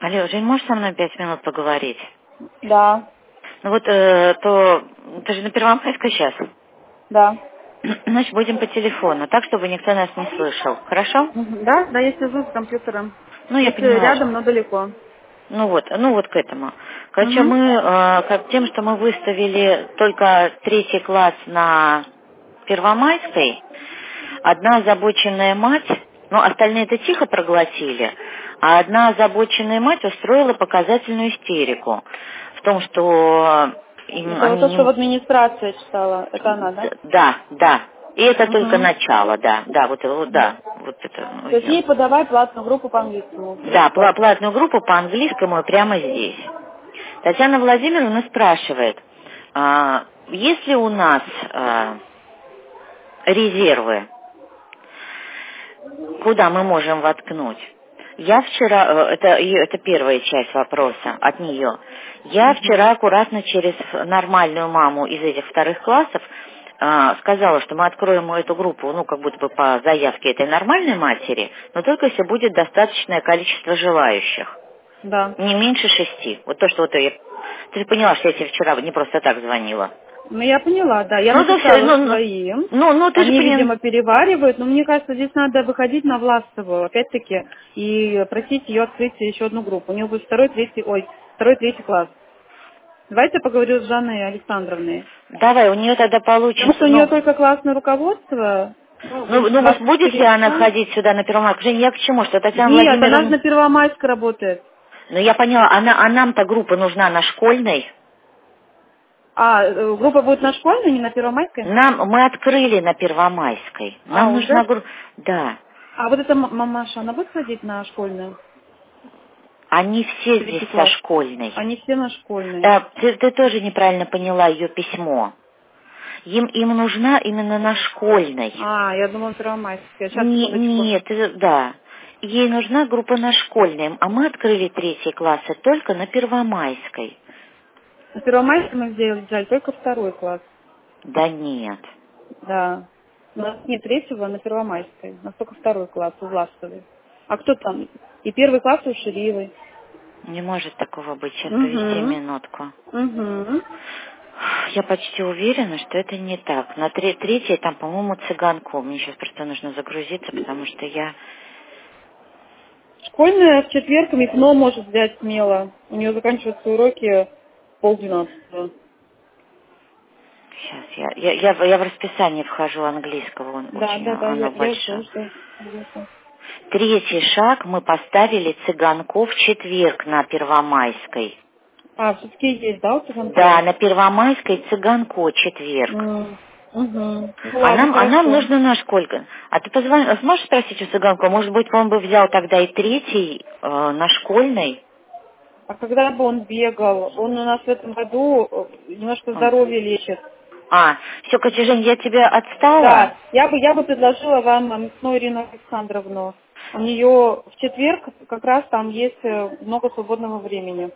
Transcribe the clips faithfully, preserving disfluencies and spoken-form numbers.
Алло, Жень, можешь со мной пять минут поговорить? Да, Ну вот, э, то ты же на Первомайской сейчас? да. Значит, будем по телефону, так, чтобы никто нас не слышал. Хорошо? Мгм. Да, да, я сижу с компьютером. Ну, я Если поняла. рядом, но далеко. Ну вот, ну вот к этому. Короче, Угу. мы, э, как тем, что мы выставили только третий класс на Первомайской, одна озабоченная мать, ну, остальные это тихо проглотили, а одна озабоченная мать устроила показательную истерику в том, что им Это вот они то, что в не... администрации читала. Это она, да? Да, да. И это только Угу. начало, да, да, вот, вот, да, вот это. То есть ей подавай платную группу по английскому. Да, Третий пла- класс. платную группу по английскому прямо здесь. Татьяна Владимировна спрашивает, а, есть ли у нас а, резервы, куда мы можем воткнуть? Я вчера, э, это, её- это первая часть вопроса от нее. Я Угу. вчера аккуратно через нормальную маму из этих вторых классов а, сказала, что мы откроем эту группу, ну, как будто бы по заявке этой нормальной матери, но только если будет достаточное количество желающих. Да. Не меньше шести. Вот то, что вот я... Ты же поняла, что я тебе вчера не просто так звонила. Ну, я поняла, да. Я Ну, да, все, написала ну, ну, своим. ну, ну, ты же Они, поняла. видимо, переваривают. Но мне кажется, здесь надо выходить на Власову, опять-таки, и просить ее открыть еще одну группу. У нее будет второй, третий, ой, второй, третий класс. Давайте я поговорю с Жанной Александровной. Давай, у нее тогда Потому получится, что у нее ну, только классное руководство. Ну, ну, будет ну, вот двадцать будет ли четыре она часа. ходить сюда на Первомайку? Жень, я к чему? Что Татьяна Нет, она же Владимировна... на Первомайской работает. Ну, я поняла, она, а нам-то группа нужна на школьной. А, э, группа будет на школьной, не на Первомайской? Нам, мы открыли на Первомайской. А, Нам нужна уже? группа... Да. А вот эта м- мамаша, она будет ходить на школьную? Они все здесь Третий со класс. школьной. Они все на школьной. Э, ты, ты тоже неправильно поняла ее письмо. Им, им нужна именно на школьной. А, я думала, Первомайская. Сейчас, Не- секундочку. нет, э, да. Ей нужна группа на школьной, а мы открыли третьи классы только на Первомайской. На Первомайской мы сделали, взяли только второй класс. Да нет, Да. У нас нет третьего на Первомайской. У нас только второй класс у Власовой. А кто там? И первый класс у Шириевой. не может такого быть. Сейчас повести Угу. минутку. Угу. Я почти уверена, что это не так. На тре- третьей там, по-моему, цыганку. Мне сейчас просто нужно загрузиться, потому что я... Школьная в четверг МИКНО может взять смело. У нее заканчиваются уроки в полдвенадцатого. Сейчас, я, я, я, я в расписание вхожу английского, он Да, очень, да, да, я, оно я жду, большое. жду. жду. Третий шаг мы поставили цыганков в четверг на Первомайской. А, все-таки есть, да, у Да, Цыганкова? на Первомайской цыганко четверг. М, Угу. Ну А ладно, нам, а нам хорошо. нужно на сколько? А ты позвони, а сможешь спросить у цыганку, может быть, он бы взял тогда и третий э, на школьной? А когда бы он бегал? Он у нас в этом году э, немножко А, здоровье лечит. а все, Катя, Жень, я тебя отстала? Да, я бы, я бы предложила вам ну, Ирину Александровну. У нее в четверг как раз там есть э, много свободного времени.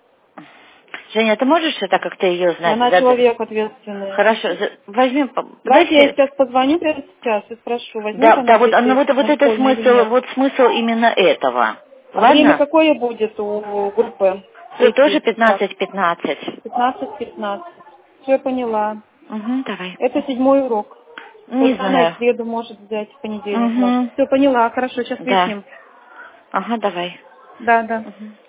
Женя, ты можешь, так как ты ее И знаешь, она зад- человек ответственный. хорошо, за- возьми, по- Давайте я подожди. сейчас позвоню прямо сейчас и спрошу, возьмет Да, она да, вот, детей ну, вот, вот на это школьный или смысл, нет. вот смысл именно этого. А время Ладно? какое будет у группы Ты тоже третий шаг? пятнадцать пятнадцать. пятнадцать пятнадцать. Все, я поняла. Угу, давай. Это седьмой урок. То Не есть она и в знаю. среду может взять, в понедельник может. Угу. Все, поняла. Хорошо, сейчас Да. выясним. Ага, давай. Да, да. Угу.